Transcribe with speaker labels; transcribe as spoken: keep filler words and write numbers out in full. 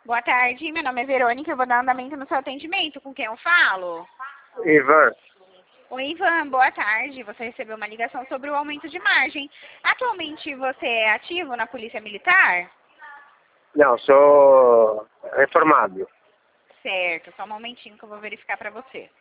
Speaker 1: Boa tarde, meu nome é Verônica, eu vou dar andamento no seu atendimento. Com quem eu falo?
Speaker 2: Ivan.
Speaker 1: Oi, Ivan, boa tarde. Você recebeu uma ligação sobre o aumento de margem. Atualmente você é ativo na Polícia Militar?
Speaker 2: Não, sou reformado.
Speaker 1: Certo, só um momentinho que eu vou verificar para você.